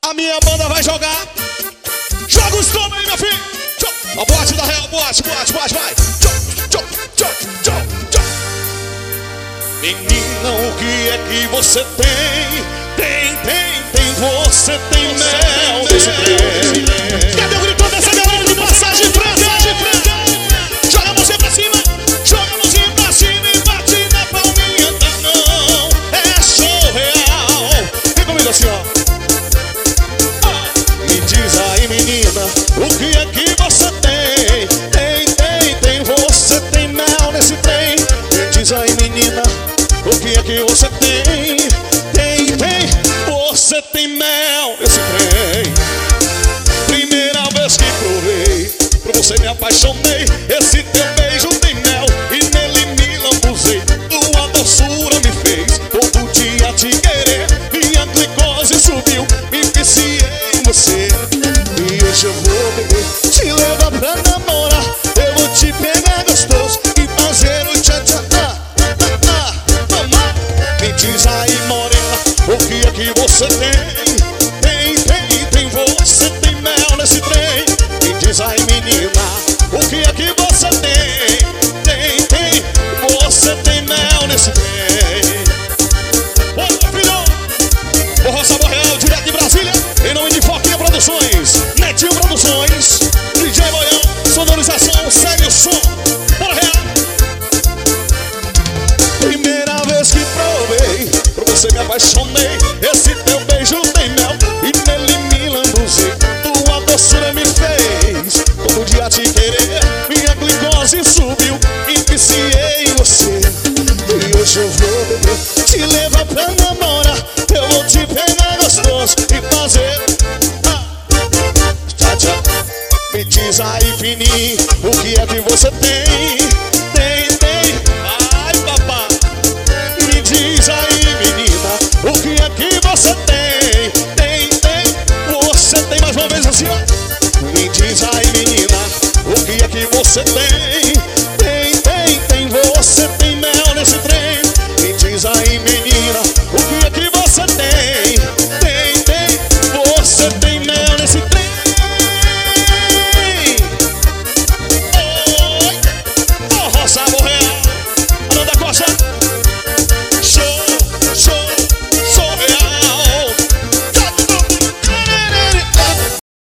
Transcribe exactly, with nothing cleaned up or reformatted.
A minha banda vai jogar. Joga os tombos aí, meu filho. A boate da Real, boate, boate, boate, vai. Tchau, tchau, tchau, tchau. Menina, o que é que você tem? Tem, tem, tem, você tem mel nesse trem. Cadê o grito dessa galera de Passagem Franca? Joga a mãozinha pra cima, joga a mãozinha pra cima e bate na palminha da mão. É show real. Vem comigo assim, ó. Me diz aí, menina, o que é que você tem? Tem, tem, tem, você tem mel nesse trem. Me diz aí, menina, o que é que você tem? Tem, tem, você tem mel nesse trem. Primeira vez que provei, por você me apaixonei. Esse teu beijo tem mel e nele me lambuzei. Tua doçura me fez todo dia te querer. Minha glicose subiu, me viciei em você. E hoje eu vou beber, te levar pra namorar. Eu vou te pegar gostoso e fazer o tchá-tchá. Me diz aí, morena, o que é que você tem? Tem, tem, tem, você tem mel nesse trem. Me diz aí, menina, o que é que você tem? Tem, tem, você tem mel nesse trem. Ô, filhão, Forró Sabor Real, direto de Brasília, em nome de Foquinha Produções, Netinho Produções, D J Boião, sonorização, segue o som. Bora, Real. Primeira vez que provei, por você me apaixonei. Esse teu beijo tem mel e nele me lambuzei. Tua doçura me fez todo dia te querer. Minha glicose subiu, me viciei em você. E hoje eu vou beber, te levar pra namorar. Eu vou te pegar gostoso e fazer ah, tchá, tchá. Me diz aí, fininho, o que é que você tem?